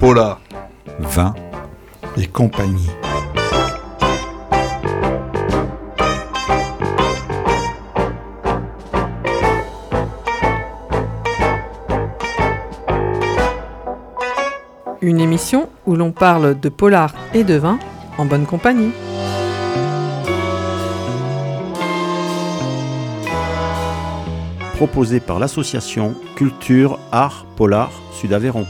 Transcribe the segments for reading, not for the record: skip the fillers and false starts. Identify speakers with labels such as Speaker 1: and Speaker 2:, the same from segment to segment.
Speaker 1: polar,
Speaker 2: vin
Speaker 1: et compagnie.
Speaker 3: Une émission où l'on parle de polar et de vin en bonne compagnie.
Speaker 2: proposé par l'association Culture Art Polar Sud-Aveyron.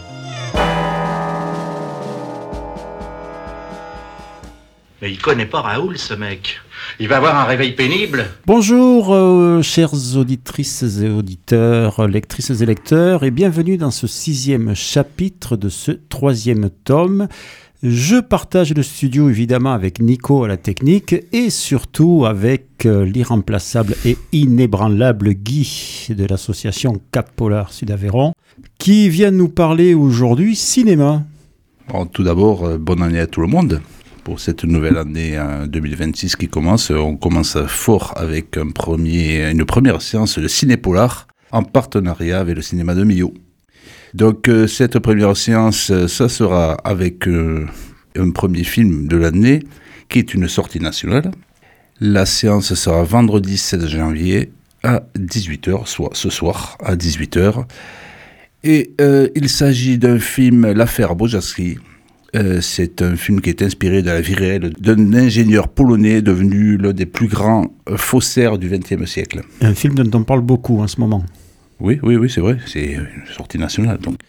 Speaker 4: Mais il connaît pas Raoul, ce mec. Il va avoir un réveil pénible.
Speaker 2: Bonjour, chères auditrices et auditeurs, lectrices et lecteurs, et bienvenue dans ce 6e chapitre de ce 3e tome. Je partage le studio évidemment avec Nico à la technique et surtout avec l'irremplaçable et inébranlable Guy de l'association Cap Polar Sud-Aveyron qui vient nous parler aujourd'hui cinéma.
Speaker 5: Bon, tout d'abord, bonne année à tout le monde. Pour cette nouvelle année 2026 qui commence, on commence fort avec une première séance de ciné-polar en partenariat avec le cinéma de Millau. Donc cette première séance, ça sera avec un premier film de l'année qui est une sortie nationale. La séance sera vendredi 16 janvier à 18h, soit ce soir à 18h. Et il s'agit d'un film, L'affaire Bojarski. C'est un film qui est inspiré de la vie réelle d'un ingénieur polonais devenu l'un des plus grands faussaires du XXe siècle.
Speaker 2: Un film dont on parle beaucoup en ce moment.
Speaker 5: Oui, c'est vrai, c'est une sortie nationale. Donc.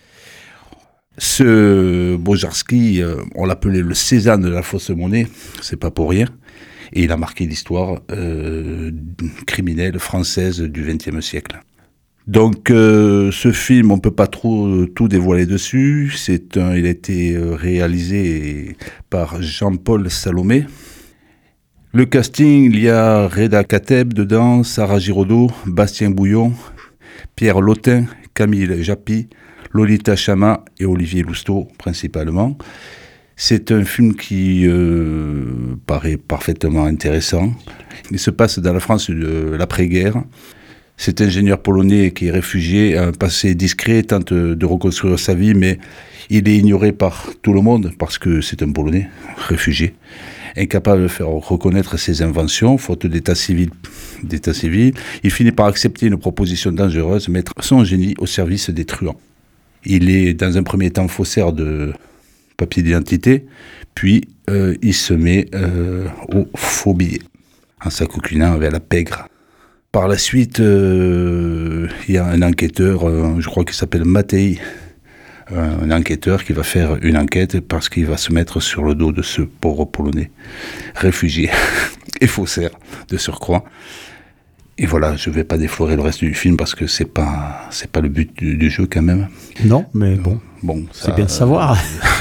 Speaker 5: Ce Bojarski, on l'appelait le Cézanne de la fausse monnaie, c'est pas pour rien, et il a marqué l'histoire criminelle française du XXe siècle. Donc ce film, on peut pas trop tout dévoiler dessus, il a été réalisé par Jean-Paul Salomé. Le casting, il y a Reda Kateb dedans, Sarah Giraudot, Bastien Bouillon, Pierre Lotin, Camille Japy, Lolita Chama et Olivier Lousteau principalement. C'est un film qui paraît parfaitement intéressant. Il se passe dans la France de l'après-guerre. Cet ingénieur polonais qui est réfugié a un passé discret, tente de reconstruire sa vie, mais il est ignoré par tout le monde parce que c'est un Polonais réfugié, incapable de faire reconnaître ses inventions, faute d'état civil. Il finit par accepter une proposition dangereuse, mettre son génie au service des truands. Il est dans un premier temps faussaire de papier d'identité, puis il se met au faux billet, en s'acoquinant avec la pègre. Par la suite, il y a un enquêteur, je crois qu'il s'appelle Matei, un enquêteur qui va faire une enquête parce qu'il va se mettre sur le dos de ce pauvre Polonais, réfugié et faussaire de surcroît. Et voilà, je ne vais pas déflorer le reste du film parce que c'est pas le but du jeu quand même.
Speaker 2: Non, mais bon ça, c'est bien de savoir.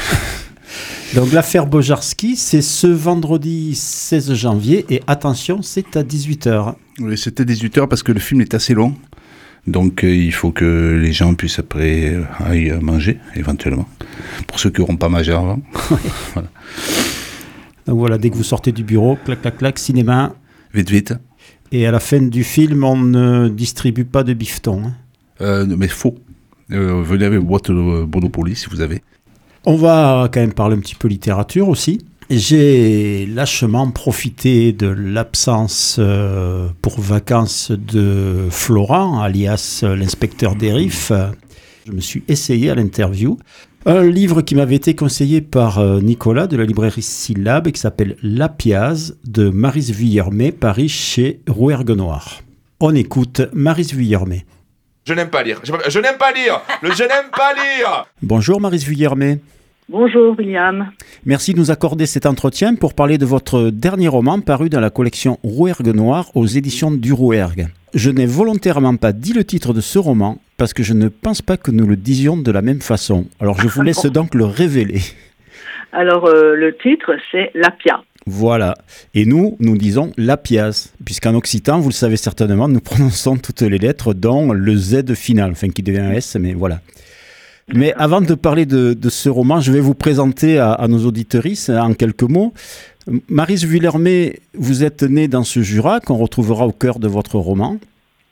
Speaker 2: Donc l'affaire Bojarski, c'est ce vendredi 16 janvier et attention, c'est à 18h.
Speaker 5: Oui, c'est à 18h parce que le film est assez long. Donc il faut que les gens puissent après aller manger, éventuellement. Pour ceux qui n'auront pas mangé avant. Voilà.
Speaker 2: Donc voilà, dès que vous sortez du bureau, clac, clac, clac, cinéma.
Speaker 5: Vite.
Speaker 2: Et à la fin du film, on ne distribue pas de bifton.
Speaker 5: Mais faux. Venez avec boîte de Monopoly si vous avez.
Speaker 2: On va quand même parler un petit peu littérature aussi. J'ai lâchement profité de l'absence pour vacances de Florent, alias l'inspecteur Dérif. Je me suis essayé à l'interview. Un livre qui m'avait été conseillé par Nicolas de la librairie Syllabe et qui s'appelle Lapiaz de Maryse Vuillermet, paru chez Rouergue Noir. On écoute Maryse Vuillermet.
Speaker 6: Je n'aime pas lire. Je n'aime pas lire. Je n'aime pas lire.
Speaker 2: Bonjour Maryse Vuillermet.
Speaker 7: Bonjour William.
Speaker 2: Merci de nous accorder cet entretien pour parler de votre dernier roman paru dans la collection Rouergue Noir aux éditions du Rouergue. Je n'ai volontairement pas dit le titre de ce roman parce que je ne pense pas que nous le disions de la même façon. Alors je vous laisse donc le révéler.
Speaker 7: Alors le titre c'est Lapia.
Speaker 2: Voilà. Et nous disons Lapiaz, puisqu'en occitan, vous le savez certainement, nous prononçons toutes les lettres dont le Z final, enfin qui devient un S, mais voilà. Mais avant de parler de ce roman, je vais vous présenter à nos auditrices en quelques mots. Maryse Vuillermet, vous êtes née dans ce Jura qu'on retrouvera au cœur de votre roman.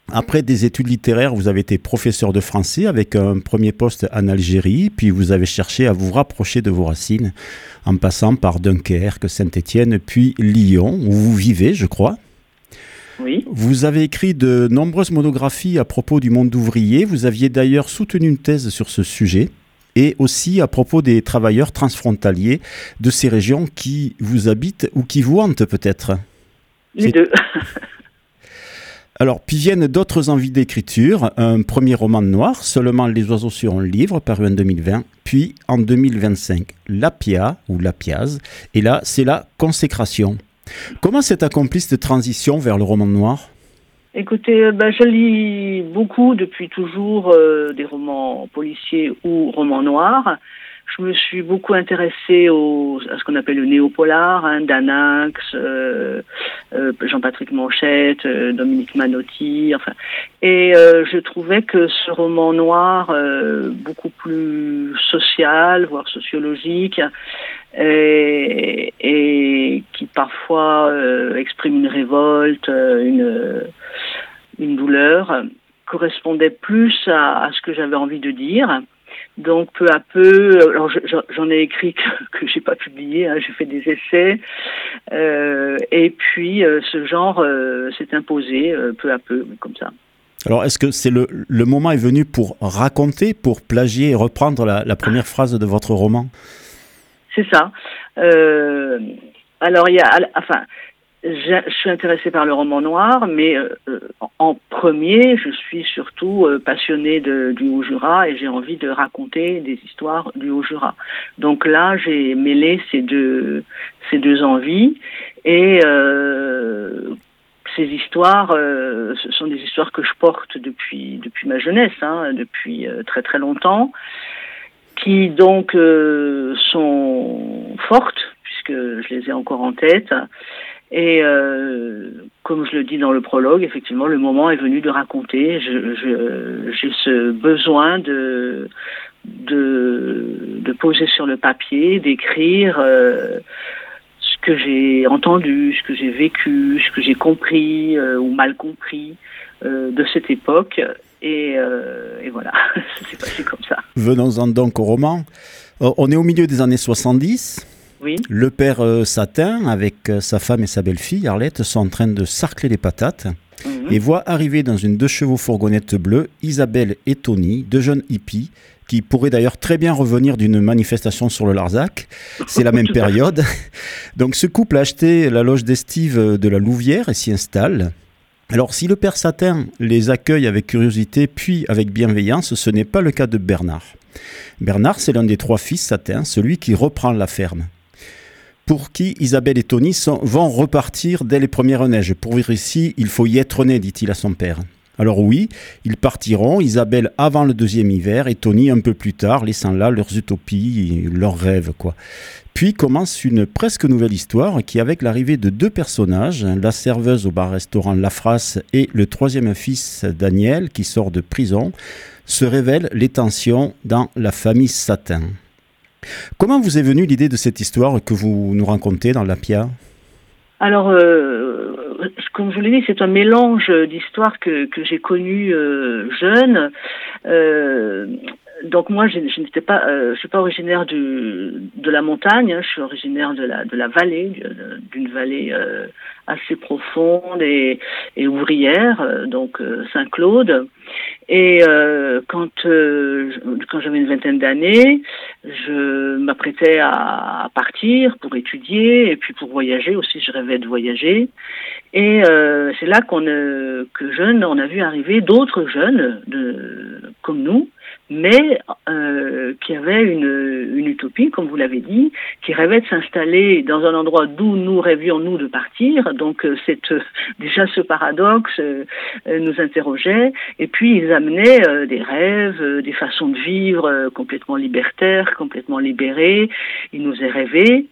Speaker 2: Après des études littéraires, vous avez été professeur de français avec un premier poste en Algérie, puis vous avez cherché à vous rapprocher de vos racines en passant par Dunkerque, Saint-Étienne, puis Lyon, où vous vivez, je crois.
Speaker 7: Oui.
Speaker 2: Vous avez écrit de nombreuses monographies à propos du monde ouvrier. Vous aviez d'ailleurs soutenu une thèse sur ce sujet et aussi à propos des travailleurs transfrontaliers de ces régions qui vous habitent ou qui vous hantent peut-être.
Speaker 7: Les deux.
Speaker 2: Alors, puis viennent d'autres envies d'écriture. Un premier roman noir, Seulement les oiseaux sur un livre, paru en 2020. Puis, en 2025, L'Apia, ou L'Apiaz. Et là, c'est la consécration. Comment s'est accomplie cette transition vers le roman noir ?
Speaker 7: Écoutez, je lis beaucoup depuis toujours des romans policiers ou romans noirs. Je me suis beaucoup intéressée à ce qu'on appelle le néopolar, Danax, Jean-Patrick Manchette, Dominique Manotti, enfin. Et je trouvais que ce roman noir, beaucoup plus social, voire sociologique, et qui parfois exprime une révolte, une douleur, correspondait plus à ce que j'avais envie de dire. Donc peu à peu, alors j'en ai écrit que j'ai pas publié, j'ai fait des essais, et puis ce genre s'est imposé peu à peu, comme ça.
Speaker 2: Alors, est-ce que c'est le moment est venu pour raconter, pour plagier et reprendre la première phrase de votre roman ?
Speaker 7: C'est ça. Alors je suis intéressée par le roman noir, mais en premier, je suis surtout passionnée du Haut-Jura et j'ai envie de raconter des histoires du Haut-Jura. Donc là, j'ai mêlé ces deux envies et ces histoires, ce sont des histoires que je porte depuis ma jeunesse, depuis très très longtemps, qui donc sont fortes puisque je les ai encore en tête. Et comme je le dis dans le prologue, effectivement, le moment est venu de raconter. J'ai ce besoin de poser sur le papier, d'écrire ce que j'ai entendu, ce que j'ai vécu, ce que j'ai compris ou mal compris de cette époque. Et voilà, ça s'est passé comme ça.
Speaker 2: Venons-en donc au roman. On est au milieu des années 70.
Speaker 7: Oui.
Speaker 2: Le père Satin, avec sa femme et sa belle-fille, Arlette, sont en train de sarcler les patates et voient arriver dans une 2 chevaux fourgonnette bleue Isabelle et Tony, 2 jeunes hippies, qui pourraient d'ailleurs très bien revenir d'une manifestation sur le Larzac. C'est la même période. Donc ce couple a acheté la loge d'estive de la Louvière et s'y installe. Alors si le père Satin les accueille avec curiosité puis avec bienveillance, ce n'est pas le cas de Bernard. Bernard, c'est l'un des 3 fils Satin, celui qui reprend la ferme, pour qui Isabelle et Tony vont repartir dès les premières neiges. Pour vivre ici, il faut y être né, dit-il à son père. Alors oui, ils partiront, Isabelle avant le 2e hiver et Tony un peu plus tard, laissant là leurs utopies, leurs rêves, quoi. Puis commence une presque nouvelle histoire qui, avec l'arrivée de 2 personnages, la serveuse au bar-restaurant La Frasse et le 3e fils Daniel, qui sort de prison, se révèlent les tensions dans la famille Satin. Comment vous est venue l'idée de cette histoire que vous nous racontez dans l'Apia ?
Speaker 7: Alors, comme je l'ai dit, c'est un mélange d'histoires que j'ai connues jeune. Donc moi, je suis pas originaire de la montagne, je suis originaire de la vallée, d'une vallée assez profonde et ouvrière, donc Saint-Claude. Et quand j'avais une 20aine d'années, je m'apprêtais à partir pour étudier et puis pour voyager aussi. Je rêvais de voyager. Et c'est là que jeunes, on a vu arriver d'autres jeunes comme nous, mais qui avaient une utopie, comme vous l'avez dit, qui rêvaient de s'installer dans un endroit d'où nous rêvions, nous, de partir. Donc, déjà ce paradoxe nous interrogeait. Et puis, ils amenaient des rêves, des façons de vivre complètement libertaires, complètement libérées. Ils nous faisaient rêver.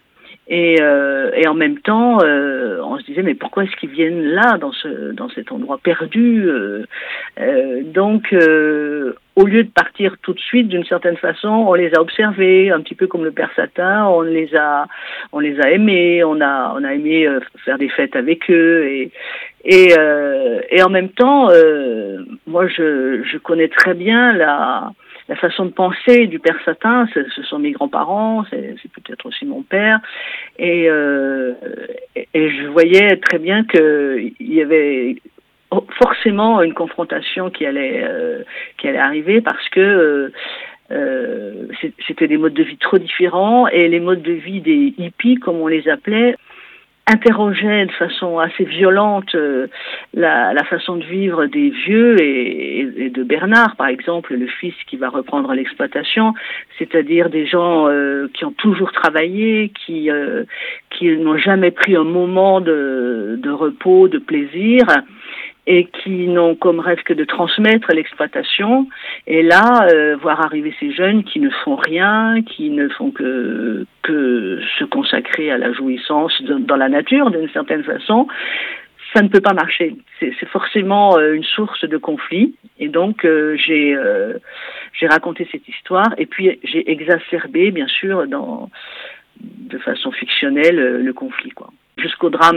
Speaker 7: Et en même temps, on se disait mais pourquoi est-ce qu'ils viennent là dans cet endroit perdu Donc, au lieu de partir tout de suite, d'une certaine façon, on les a observés, un petit peu comme le Père Satin. On les a aimés, on a aimé faire des fêtes avec eux et en même temps, moi je connais très bien la façon de penser du Père Satin. Ce sont mes grands-parents, c'est peut-être aussi mon père, et je voyais très bien qu'il y avait forcément une confrontation qui allait arriver parce que c'était des modes de vie trop différents, et les modes de vie des hippies, comme on les appelait, interrogeait de façon assez violente la façon de vivre des vieux et de Bernard, par exemple, le fils qui va reprendre l'exploitation, c'est-à-dire des gens qui ont toujours travaillé, qui n'ont jamais pris un moment de repos, de plaisir, et qui n'ont comme rêve que de transmettre l'exploitation. Et là, voir arriver ces jeunes qui ne font rien, qui ne font que se consacrer à la jouissance dans la nature, d'une certaine façon, ça ne peut pas marcher. C'est forcément une source de conflit. Et donc, j'ai raconté cette histoire, et puis j'ai exacerbé, bien sûr, de façon fictionnelle, le conflit, quoi. Jusqu'au drame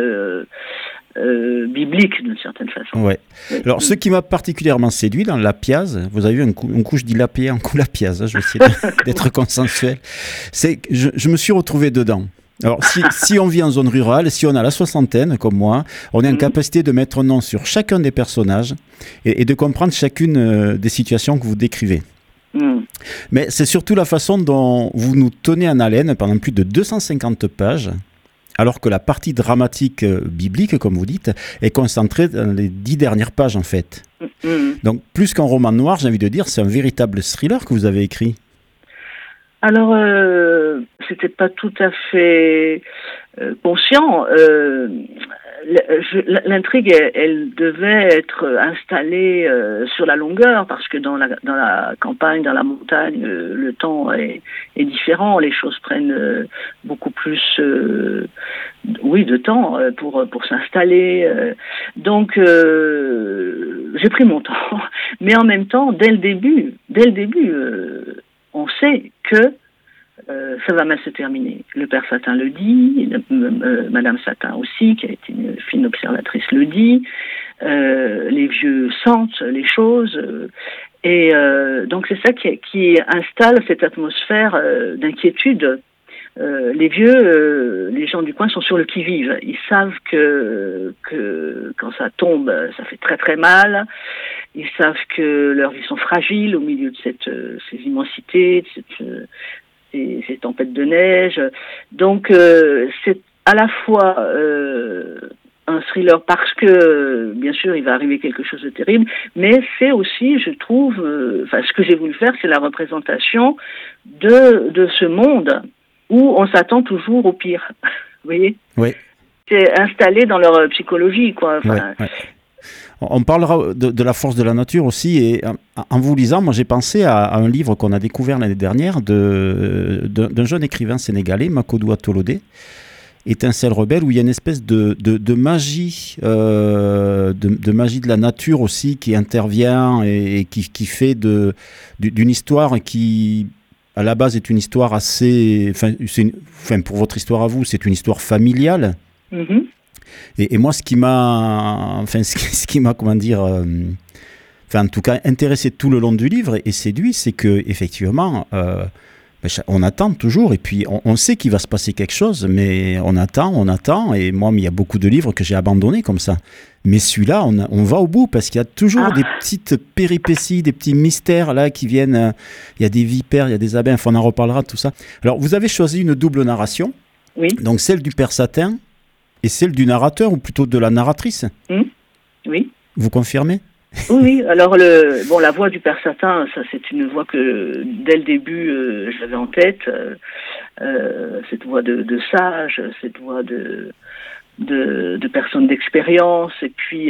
Speaker 7: biblique, d'une certaine façon.
Speaker 2: Ouais. Alors, ce qui m'a particulièrement séduit dans La Piaz, vous avez vu un coup je dis La Piaz, un coup La Piaz, je vais essayer d'être consensuel, c'est que je me suis retrouvé dedans. Alors, si on vit en zone rurale, si on a la soixantaine, comme moi, on est en capacité de mettre un nom sur chacun des personnages et de comprendre chacune des situations que vous décrivez. Mais c'est surtout la façon dont vous nous tenez en haleine pendant plus de 250 pages, alors que la partie dramatique biblique, comme vous dites, est concentrée dans les 10 dernières pages, en fait. Donc, plus qu'un roman noir, j'ai envie de dire, c'est un véritable thriller que vous avez écrit.
Speaker 7: Alors, c'était pas tout à fait conscient. L'intrigue, elle devait être installée sur la longueur, parce que dans la campagne, dans la montagne, le temps est différent. Les choses prennent beaucoup plus, de temps pour s'installer. Donc, j'ai pris mon temps, mais en même temps, dès le début, on sait que ça va mal se terminer. Le Père Satin le dit, Madame Satin aussi, qui a été une fine observatrice, le dit. Les vieux sentent les choses. Et donc c'est ça qui installe cette atmosphère d'inquiétude. Les vieux, les gens du coin sont sur le qui-vive. Ils savent que quand ça tombe, ça fait très très mal. Ils savent que leurs vies sont fragiles au milieu de ces immensités, de ces tempêtes de neige. Donc c'est à la fois un thriller parce que bien sûr il va arriver quelque chose de terrible, mais c'est aussi, je trouve, ce que j'ai voulu faire, c'est la représentation de ce monde où on s'attend toujours au pire. Vous voyez ?
Speaker 2: Oui.
Speaker 7: C'est installé dans leur psychologie, quoi.
Speaker 2: Ouais. On parlera de la force de la nature aussi, et en vous lisant, moi j'ai pensé à un livre qu'on a découvert l'année dernière d'un jeune écrivain sénégalais, Makodou Atolodé, Étincelle rebelle, où il y a une espèce de magie, de magie de la nature aussi qui intervient et qui fait d'une histoire qui, à la base, est une histoire assez... pour votre histoire à vous, c'est une histoire familiale.
Speaker 7: Mm-hmm.
Speaker 2: Et moi, ce qui m'a, comment dire, en tout cas, intéressé tout le long du livre et séduit, c'est que effectivement, on attend toujours, et puis on sait qu'il va se passer quelque chose, mais on attend. Et moi, il y a beaucoup de livres que j'ai abandonnés comme ça. Mais celui-là, on va au bout, parce qu'il y a toujours des petites péripéties, des petits mystères là qui viennent. Il y a des vipères, il y a des abeilles. Enfin, on en reparlera de tout ça. Alors, vous avez choisi une double narration.
Speaker 7: Oui.
Speaker 2: Donc celle du Père Satin. Et celle du narrateur, ou plutôt de la narratrice.
Speaker 7: Oui.
Speaker 2: Vous confirmez ?
Speaker 7: Oui. Alors, la voix du Père Satin, ça, c'est une voix que, dès le début, j'avais en tête. Cette voix de sage, cette voix de personnes d'expérience. Et puis,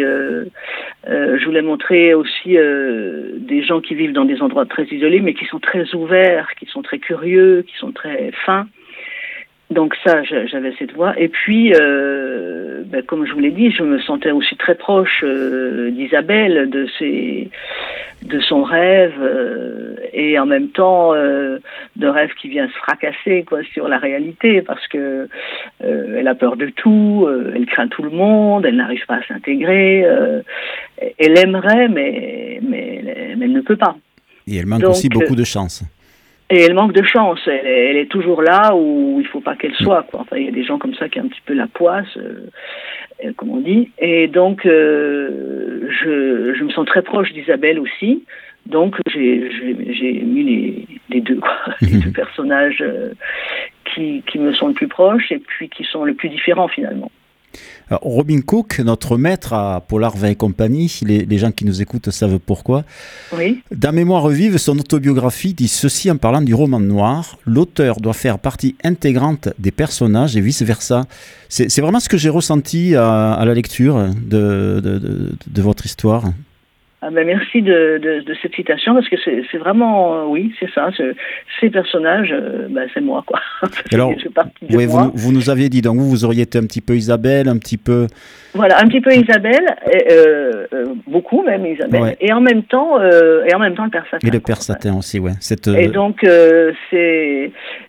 Speaker 7: je voulais montrer aussi des gens qui vivent dans des endroits très isolés, mais qui sont très ouverts, qui sont très curieux, qui sont très fins. Donc ça, j'avais cette voix. Et puis, comme je vous l'ai dit, je me sentais aussi très proche d'Isabelle, de son rêve, et en même temps de rêve qui vient se fracasser sur la réalité, parce que elle a peur de tout, elle craint tout le monde, elle n'arrive pas à s'intégrer, elle aimerait, mais elle ne peut pas.
Speaker 2: Et elle manque aussi beaucoup de chance.
Speaker 7: Et elle manque de chance. Elle est toujours là où il ne faut pas qu'elle soit. Enfin, il y a des gens comme ça qui ont un petit peu la poisse, comme on dit. Et donc, je me sens très proche d'Isabelle aussi. Donc, j'ai mis les deux, les deux personnages qui me sont le plus proches et puis qui sont le plus différents finalement.
Speaker 2: Alors, Robin Cook, notre maître à Polar Vin et compagnie, les gens qui nous écoutent savent pourquoi.
Speaker 7: Oui.
Speaker 2: Dans Mémoire vive, son autobiographie dit ceci en parlant du roman noir: l'auteur doit faire partie intégrante des personnages et vice-versa. C'est vraiment ce que j'ai ressenti à la lecture de votre histoire.
Speaker 7: Ah ben merci de cette citation, parce que c'est vraiment, oui, c'est ça, ces personnages, c'est moi, quoi.
Speaker 2: Alors, vous nous aviez dit, donc vous auriez été un petit peu Isabelle, un petit peu...
Speaker 7: Voilà, un petit peu Isabelle, beaucoup même Isabelle, ouais. et en même temps le père Satin.
Speaker 2: Et le père Satin aussi, ouais.
Speaker 7: Et donc, c'est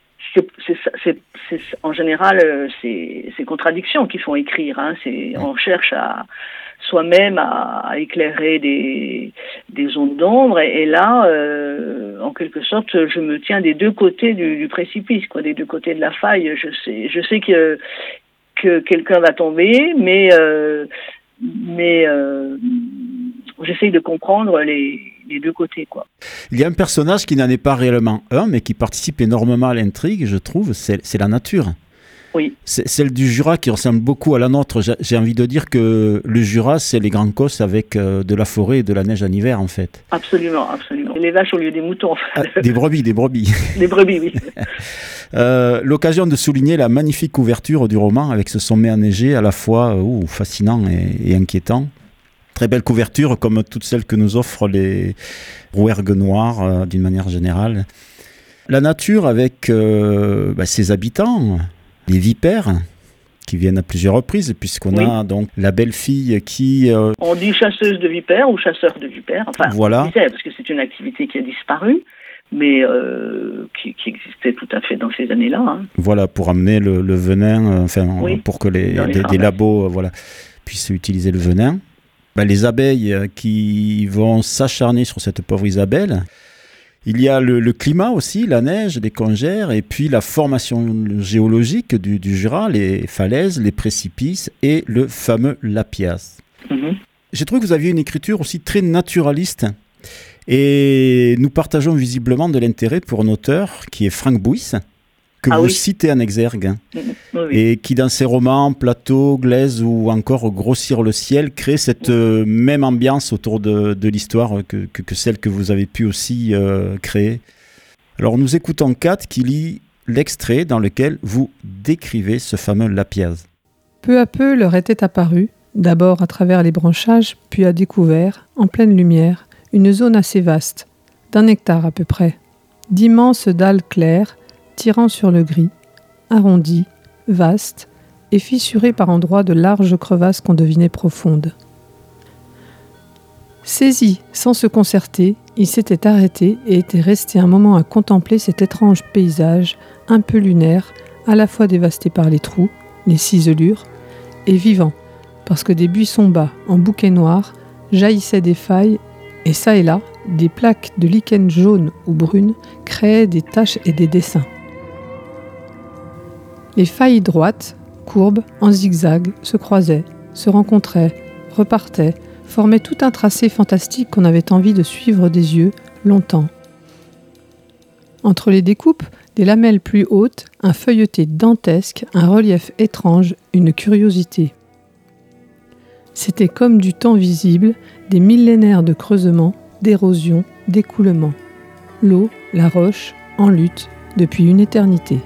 Speaker 7: en général, ces contradictions qui font écrire, hein, on cherche soi-même à éclairer des zones d'ombre, et là, en quelque sorte, je me tiens des deux côtés du précipice, des deux côtés de la faille. Je sais que quelqu'un va tomber, mais j'essaye de comprendre les deux côtés, quoi.
Speaker 2: Il y a un personnage qui n'en est pas réellement un, mais qui participe énormément à l'intrigue, je trouve, c'est la nature.
Speaker 7: Oui.
Speaker 2: C'est celle du Jura qui ressemble beaucoup à la nôtre. J'ai envie de dire que le Jura, c'est les grands cosses avec de la forêt et de la neige en hiver, en fait.
Speaker 7: Absolument, absolument. Les vaches au lieu des moutons.
Speaker 2: Des brebis. Des brebis, oui. L'occasion de souligner la magnifique couverture du roman avec ce sommet enneigé à la fois fascinant et inquiétant. Très belle couverture, comme toutes celles que nous offrent les rouergues noires, d'une manière générale. La nature avec ses habitants, les vipères, qui viennent à plusieurs reprises, puisqu'on a donc la belle-fille qui...
Speaker 7: On dit chasseuse de vipères ou chasseur de vipères, enfin,
Speaker 2: voilà.
Speaker 7: Parce que c'est une activité qui a disparu, mais qui existait tout à fait dans ces années-là. Hein.
Speaker 2: Voilà, pour amener le venin, pour que des labos puissent utiliser le venin. Les abeilles qui vont s'acharner sur cette pauvre Isabelle. Il y a le climat aussi, la neige, les congères, et puis la formation géologique du Jura, les falaises, les précipices et le fameux Lapiaz. Mm-hmm. J'ai trouvé que vous aviez une écriture aussi très naturaliste, et nous partageons visiblement de l'intérêt pour un auteur qui est Frank Buys, que vous citez en exergue, et qui dans ses romans Plateau, Glaise ou encore Grossir le ciel crée cette même ambiance autour de l'histoire que celle que vous avez pu aussi créer. Alors nous écoutons Kat qui lit l'extrait dans lequel vous décrivez ce fameux Lapiaz.
Speaker 8: Peu à peu leur était apparu, d'abord à travers les branchages, puis à découvert, en pleine lumière, une zone assez vaste, d'1 hectare à peu près, d'immenses dalles claires, tirant sur le gris, arrondi, vaste, et fissuré par endroits de larges crevasses qu'on devinait profondes. Saisi, sans se concerter, il s'était arrêté et était resté un moment à contempler cet étrange paysage, un peu lunaire, à la fois dévasté par les trous, les ciselures, et vivant, parce que des buissons bas, en bouquets noirs, jaillissaient des failles, et ça et là, des plaques de lichen jaune ou brune créaient des taches et des dessins. Les failles droites, courbes, en zigzag, se croisaient, se rencontraient, repartaient, formaient tout un tracé fantastique qu'on avait envie de suivre des yeux longtemps. Entre les découpes, des lamelles plus hautes, un feuilleté dantesque, un relief étrange, une curiosité. C'était comme du temps visible, des millénaires de creusement, d'érosion, d'écoulement. L'eau, la roche, en lutte, depuis une éternité.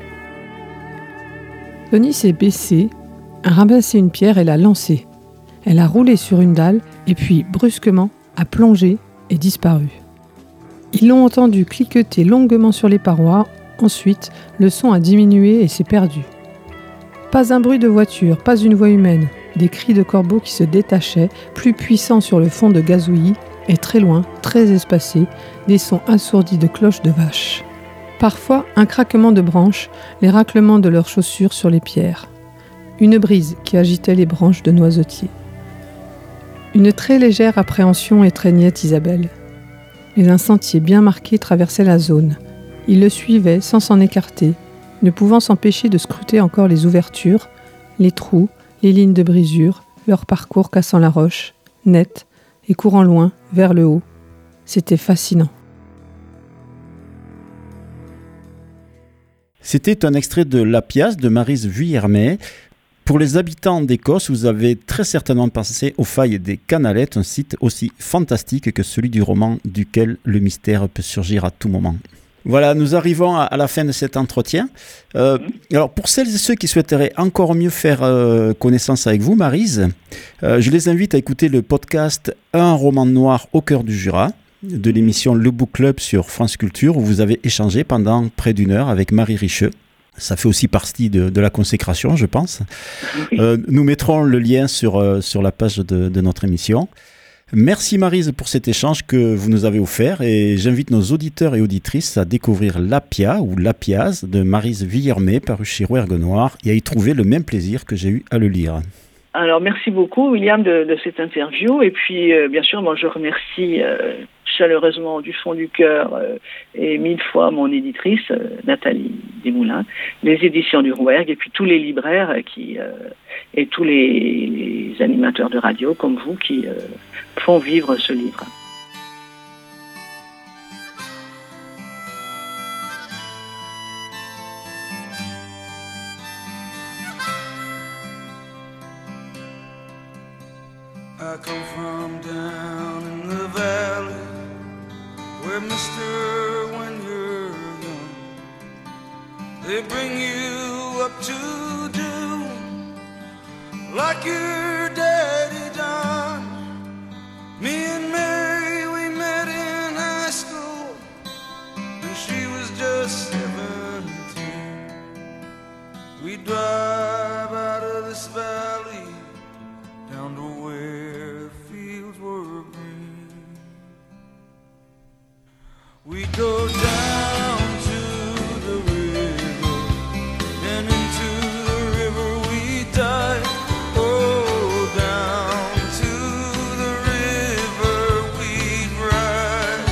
Speaker 8: Tony s'est baissée, a ramassé une pierre et l'a lancée. Elle a roulé sur une dalle et puis, brusquement, a plongé et disparu. Ils l'ont entendu cliqueter longuement sur les parois. Ensuite, le son a diminué et s'est perdu. Pas un bruit de voiture, pas une voix humaine. Des cris de corbeaux qui se détachaient, plus puissants sur le fond de gazouillis, et très loin, très espacés, des sons assourdis de cloches de vaches. Parfois, un craquement de branches, les raclements de leurs chaussures sur les pierres. Une brise qui agitait les branches de noisetiers. Une très légère appréhension étreignait Isabelle. Mais un sentier bien marqué traversait la zone. Il le suivait sans s'en écarter, ne pouvant s'empêcher de scruter encore les ouvertures, les trous, les lignes de brisure, leur parcours cassant la roche, net, et courant loin, vers le haut. C'était fascinant.
Speaker 2: C'était un extrait de La Piace de Maryse Vuillermet. Pour les habitants d'Écosse, vous avez très certainement pensé aux failles des Canalettes, un site aussi fantastique que celui du roman duquel le mystère peut surgir à tout moment. Voilà, nous arrivons à la fin de cet entretien. Alors, pour celles et ceux qui souhaiteraient encore mieux faire connaissance avec vous, Maryse, je les invite à écouter le podcast Un roman noir au cœur du Jura, de l'émission Le Book Club sur France Culture, où vous avez échangé pendant près d'1 heure avec Marie Richeux. Ça fait aussi partie de la consécration, je pense. Nous mettrons le lien sur la page de notre émission. Merci Maryse pour cet échange que vous nous avez offert et j'invite nos auditeurs et auditrices à découvrir L'Apia ou L'Apiaz de Maryse Vuillermet paru chez Rouergue Noir et à y trouver le même plaisir que j'ai eu à le lire.
Speaker 7: Alors merci beaucoup William de cette interview et puis bien sûr moi je remercie chaleureusement du fond du cœur et 1000 fois mon éditrice Nathalie Desmoulins, les éditions du Rouergue et puis tous les libraires et tous les animateurs de radio comme vous qui font vivre ce livre.
Speaker 9: I come from down in the valley where mister when you're young they bring you up to do like your daddy done. Me and Mary we met in high school when she was just 17. We drive out of this valley down to where fields were green. We go down to the river, and into the river we dive. Oh, down to the river we ride.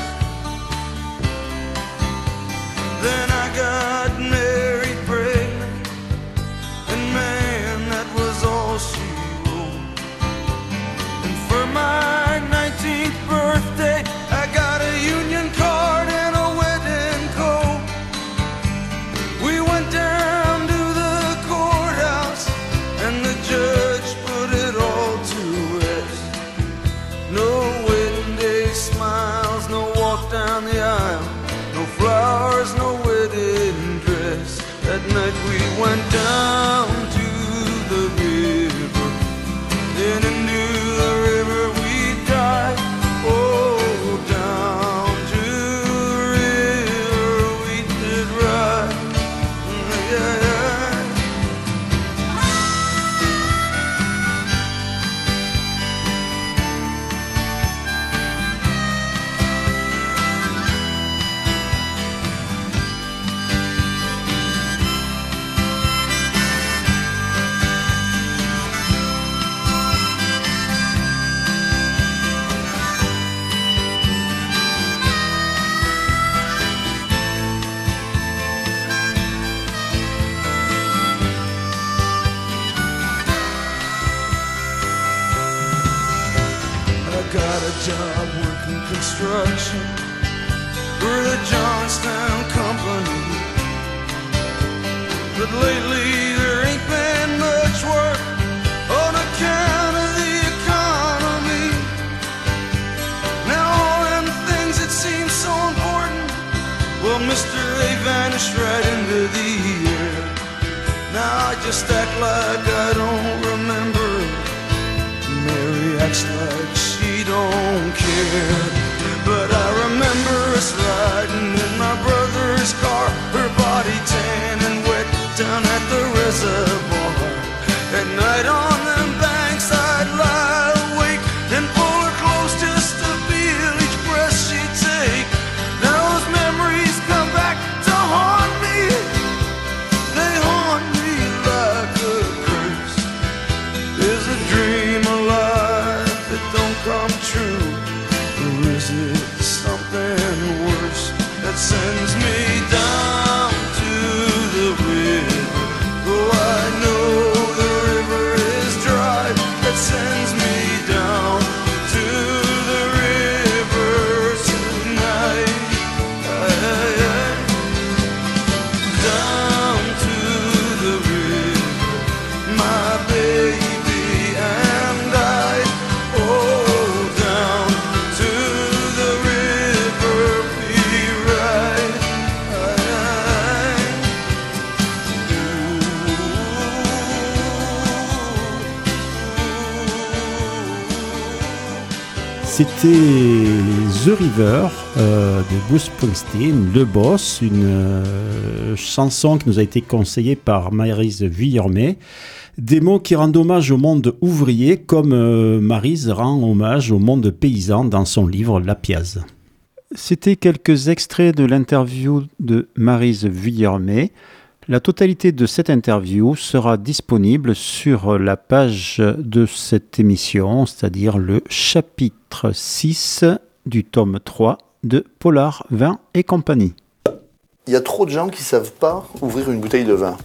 Speaker 9: Then I got married pregnant, and man, that was all she wrote. And for my 19th birthday, I got a union card and a wedding coat. We went down to the courthouse, and the judge put it all to rest. No wedding day smiles, no walk down the aisle, no flowers, no wedding dress. That night we went down to the river, then into the river we dive. Oh, down to the river we did ride. Yeah, yeah. I got a job working construction for the Johnstown Company. But lately there ain't been much work on account of the economy. Now all them things that seem so important, well, mister, they vanished right into the air. Now I just act like I don't remember. Mary acts like she don't care. But I remember us riding in my brother's car, her body tan and wet down at the reservoir.
Speaker 2: C'était The River de Bruce Springsteen, Le Boss, une chanson qui nous a été conseillée par Maryse Vuillermet. Des mots qui rendent hommage au monde ouvrier, comme Maryse rend hommage au monde paysan dans son livre La Piazze. C'était quelques extraits de l'interview de Maryse Vuillermet. La totalité de cette interview sera disponible sur la page de cette émission, c'est-à-dire le chapitre 6 du tome 3 de Polar Vin et Compagnie.
Speaker 10: Il y a trop de gens qui ne savent pas ouvrir une bouteille de vin.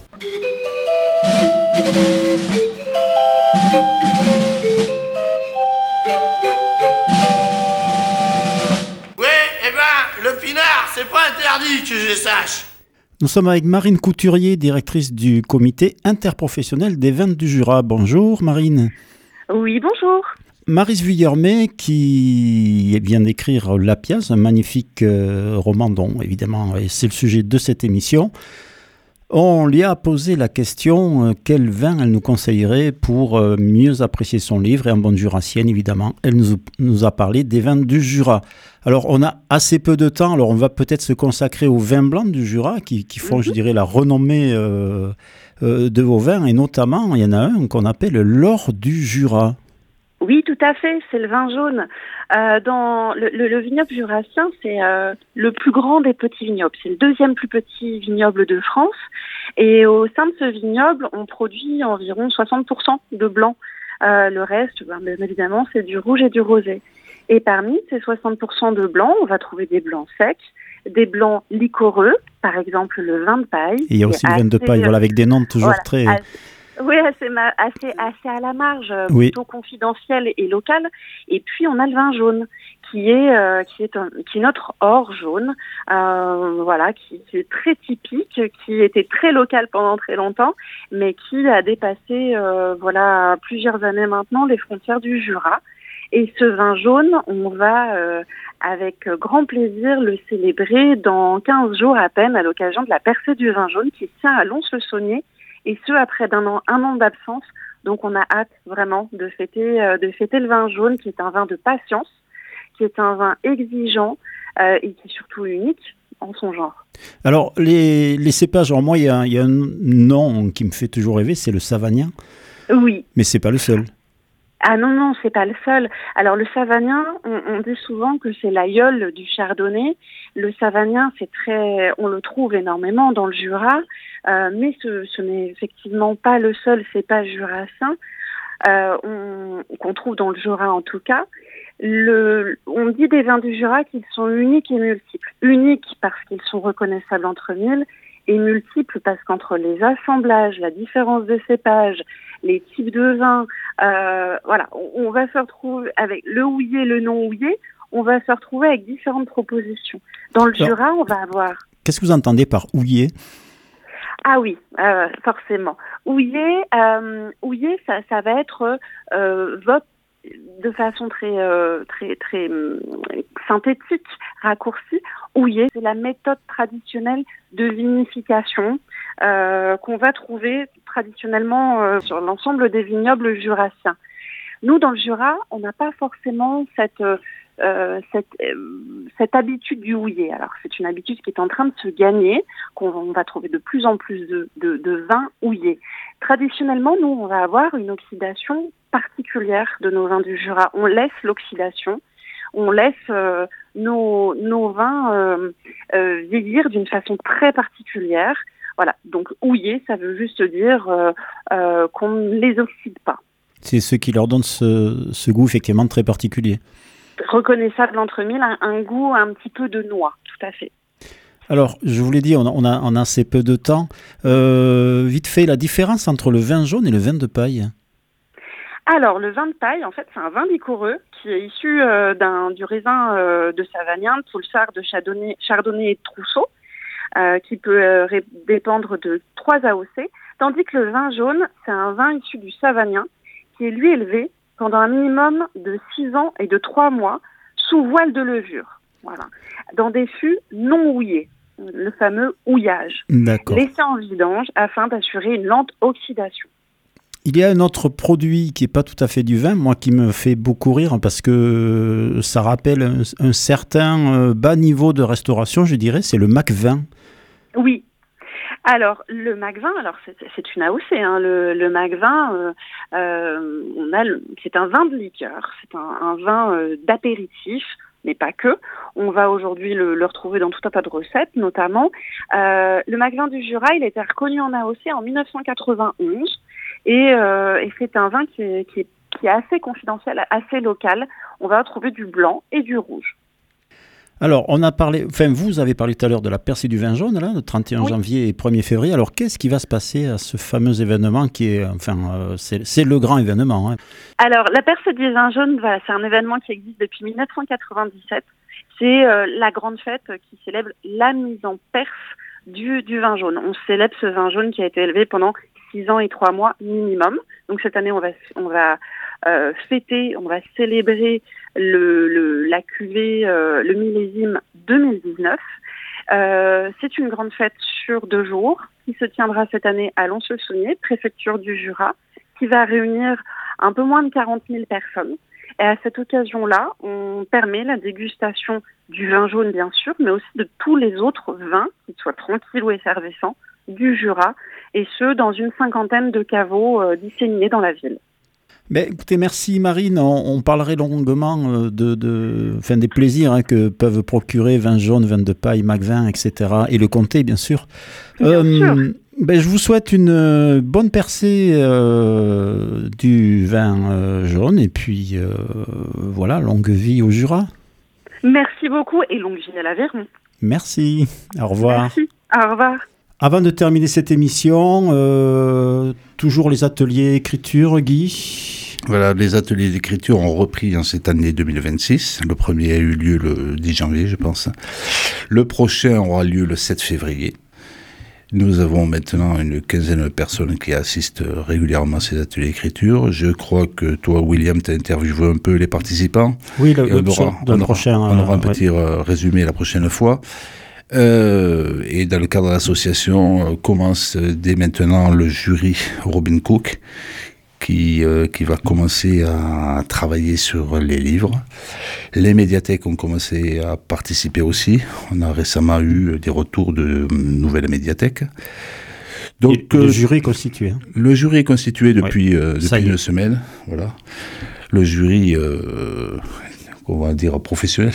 Speaker 11: Le pinard, c'est pas interdit que je sache.
Speaker 2: Nous sommes avec Marine Couturier, directrice du comité interprofessionnel des vins du Jura. Bonjour Marine.
Speaker 12: Oui, bonjour.
Speaker 2: Maryse Vuillermet qui vient d'écrire La Piazze, un magnifique roman dont évidemment c'est le sujet de cette émission. On lui a posé la question quel vin elle nous conseillerait pour mieux apprécier son livre, et en bonne jurassienne évidemment, elle nous a parlé des vins du Jura. Alors on a assez peu de temps, alors on va peut-être se consacrer aux vins blancs du Jura qui font, je dirais, la renommée de vos vins, et notamment il y en a un qu'on appelle l'or du Jura.
Speaker 12: Oui, tout à fait, c'est le vin jaune. Dans le vignoble jurassien, c'est le plus grand des petits vignobles. C'est le deuxième plus petit vignoble de France. Et au sein de ce vignoble, on produit environ 60% de blanc. Le reste, bien évidemment, c'est du rouge et du rosé. Et parmi ces 60% de blanc, on va trouver des blancs secs, des blancs liquoreux, par exemple le vin de paille.
Speaker 2: Et il y a aussi le vin de paille, voilà, avec des noms toujours très...
Speaker 12: Oui, assez à la marge, plutôt confidentiel et local. Et puis on a le vin jaune, qui est notre or jaune, qui est très typique, qui était très local pendant très longtemps, mais qui a dépassé plusieurs années maintenant les frontières du Jura. Et ce vin jaune, on va avec grand plaisir le célébrer dans 15 jours à peine à l'occasion de la percée du vin jaune qui se tient à Lons-le-Saunier. Et ce, après un an d'absence. Donc, on a hâte vraiment de fêter le vin jaune, qui est un vin de patience, qui est un vin exigeant et qui est surtout unique en son genre.
Speaker 2: Alors, les cépages, alors moi, il y a un nom qui me fait toujours rêver, c'est le savagnin.
Speaker 12: Oui.
Speaker 2: Mais c'est pas le seul.
Speaker 12: Ah non, c'est pas le seul. Alors le savagnin, on dit souvent que c'est l'aïeul du chardonnay. Le savagnin, on le trouve énormément dans le Jura, mais ce n'est effectivement pas le seul cépage jurassien qu'on trouve dans le Jura en tout cas. On dit des vins du Jura qu'ils sont uniques et multiples. Uniques parce qu'ils sont reconnaissables entre mille, et multiples parce qu'entre les assemblages, la différence de cépages, les types de vins, on va se retrouver avec le houillé, le non houillé, on va se retrouver avec différentes propositions. Dans le Jura, on va avoir...
Speaker 2: Qu'est-ce que vous entendez par houillé ?
Speaker 12: Ah oui, forcément. Houillé, ça va être votre de façon très synthétique, raccourcie. Houillé, c'est la méthode traditionnelle de vinification qu'on va trouver traditionnellement sur l'ensemble des vignobles jurassiens. Nous, dans le Jura, on n'a pas forcément cette habitude du houillé. Alors, c'est une habitude qui est en train de se gagner, qu'on va trouver de plus en plus de vins houillés. Traditionnellement, nous, on va avoir une oxydation particulière de nos vins du Jura. On laisse l'oxydation, on laisse nos vins vieillir d'une façon très particulière. Voilà, donc houillé, ça veut juste dire qu'on ne les oxyde pas.
Speaker 2: C'est ce qui leur donne ce goût effectivement très particulier.
Speaker 12: Reconnaissable entre mille, un goût un petit peu de noix, tout à fait.
Speaker 2: Alors, je vous l'ai dit, on a assez peu de temps. Vite fait, la différence entre le vin jaune et le vin de paille.
Speaker 12: Alors, le vin de paille, en fait, c'est un vin liquoreux qui est issu du raisin de Savagnin, de Poulsard, de Chardonnay et de Trousseau, qui peut dépendre de 3 AOC, tandis que le vin jaune, c'est un vin issu du Savagnin, qui est lui élevé pendant un minimum de 6 ans et de 3 mois sous voile de levure, voilà, dans des fûts non houillés, le fameux houillage, laissé en vidange afin d'assurer une lente oxydation.
Speaker 2: Il y a un autre produit qui n'est pas tout à fait du vin, moi qui me fait beaucoup rire parce que ça rappelle un certain bas niveau de restauration, je dirais, c'est le Mac20.
Speaker 12: Oui. Alors, le Mac20, c'est une AOC. Hein. Le Mac20, c'est un vin de liqueur, c'est un vin d'apéritif, mais pas que. On va aujourd'hui le retrouver dans tout un tas de recettes, notamment. Le Mac20 du Jura, il a été reconnu en AOC en 1991. Et c'est un vin qui est assez confidentiel, assez local. On va retrouver du blanc et du rouge.
Speaker 2: Alors, vous avez parlé tout à l'heure de la percée du vin jaune, là, le 31 janvier et 1er février. Alors, qu'est-ce qui va se passer à ce fameux événement qui est, c'est le grand événement, hein.
Speaker 12: Alors, la percée du vin jaune, voilà, c'est un événement qui existe depuis 1997. C'est la grande fête qui célèbre la mise en perf du vin jaune. On célèbre ce vin jaune qui a été élevé pendant 6 ans et 3 mois minimum. Donc cette année, on va fêter, on va célébrer la cuvée, le millésime 2019. C'est une grande fête sur 2 jours qui se tiendra cette année à Lons-le-Saunier, préfecture du Jura, qui va réunir un peu moins de 40 000 personnes. Et à cette occasion-là, on permet la dégustation du vin jaune, bien sûr, mais aussi de tous les autres vins, qu'ils soient tranquilles ou effervescents, du Jura, et ce, dans une 50aine de caveaux disséminés dans la ville.
Speaker 2: Mais écoutez, merci Marine. On parlerait longuement des plaisirs que peuvent procurer vin jaune, vin de paille, Mac20, etc. Et le comté, bien sûr. Je vous souhaite une bonne percée du vin jaune et puis voilà, longue vie au Jura.
Speaker 12: Merci beaucoup et longue vie à l'Aveyron.
Speaker 2: Merci. Au revoir.
Speaker 12: Merci. Au revoir.
Speaker 2: Avant de terminer cette émission, toujours les ateliers écriture, Guy.
Speaker 5: Voilà, les ateliers d'écriture ont repris en cette année 2026. Le premier a eu lieu le 10 janvier, je pense. Le prochain aura lieu le 7 février. Nous avons maintenant une quinzaine de personnes qui assistent régulièrement à ces ateliers d'écriture. Je crois que toi, William, tu as interviewé un peu les participants.
Speaker 2: Oui, on aura
Speaker 5: un petit résumé la prochaine fois. Et dans le cadre de l'association, commence dès maintenant le jury Robin Cook qui va commencer à travailler sur les livres. Les médiathèques ont commencé à participer aussi. On a récemment eu des retours de nouvelles médiathèques. Donc,
Speaker 2: le jury est constitué. Hein.
Speaker 5: Le jury est constitué depuis une semaine. Voilà. Le jury, on va dire professionnel.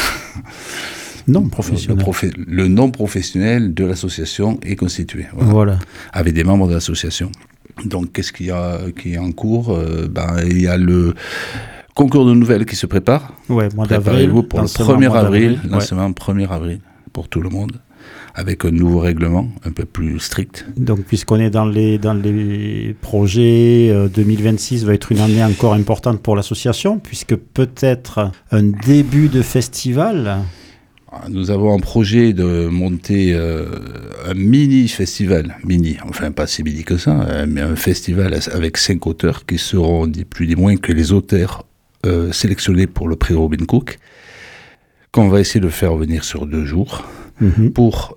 Speaker 2: Non professionnel.
Speaker 5: Le non professionnel de l'association est constitué.
Speaker 2: Voilà.
Speaker 5: Avec des membres de l'association. Donc, qu'est-ce qu'il y a qui est en cours ? Il y a le concours de nouvelles qui se prépare.
Speaker 2: Ouais, mois d'avril.
Speaker 5: Préparez-vous pour le 1er avril, lancement 1er avril pour tout le monde, avec un nouveau règlement un peu plus strict.
Speaker 2: Donc, puisqu'on est dans les projets, 2026 va être une année encore importante pour l'association, puisque peut-être un début de festival.
Speaker 5: Nous avons un projet de monter un mini-festival, enfin pas si mini que ça, mais un festival avec 5 auteurs qui seront ni plus ni moins que les auteurs sélectionnés pour le prix Robin Cook, qu'on va essayer de faire venir sur 2 jours pour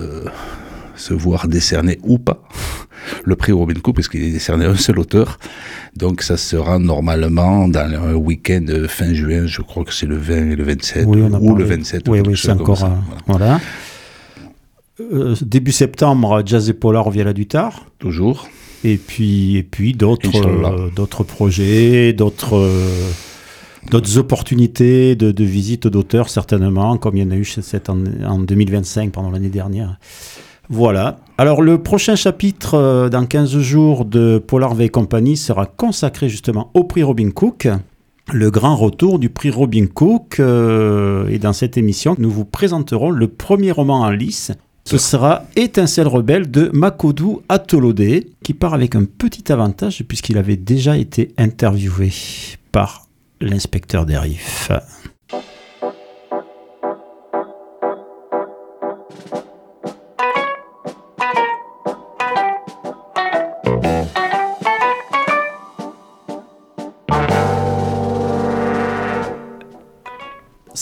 Speaker 5: se voir décerner ou pas le prix Robin Cook, parce qu'il est décerné à un seul auteur. Donc ça sera normalement dans un week-end fin juin, je crois que c'est le 20 et le 27, ou le 27.
Speaker 2: Oui, c'est encore... Voilà. Début septembre, Jazz et Polar via la Dutar.
Speaker 5: Toujours.
Speaker 2: Et puis d'autres projets, d'autres opportunités de visite d'auteurs, certainement, comme il y en a eu en 2025, pendant l'année dernière. Voilà. Alors, le prochain chapitre, dans 15 jours, de Polar V et compagnie sera consacré justement au prix Robin Cook, le grand retour du prix Robin Cook. Et dans cette émission, nous vous présenterons le premier roman en lice. Ce sera Étincelle rebelle de Makodou Atolodé, qui part avec un petit avantage puisqu'il avait déjà été interviewé par l'inspecteur des RIF.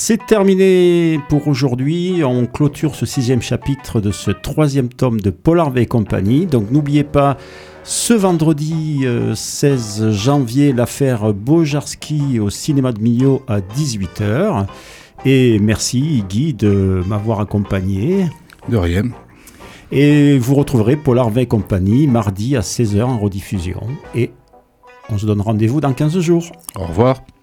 Speaker 2: C'est terminé pour aujourd'hui. On clôture ce 6e chapitre de ce 3e tome de Polar V et compagnie. Donc n'oubliez pas, ce vendredi 16 janvier, l'affaire Bojarski au cinéma de Millau à 18h. Et merci Guy de m'avoir accompagné.
Speaker 5: De rien.
Speaker 2: Et vous retrouverez Polar V et compagnie mardi à 16h en rediffusion. Et on se donne rendez-vous dans 15 jours.
Speaker 5: Au revoir.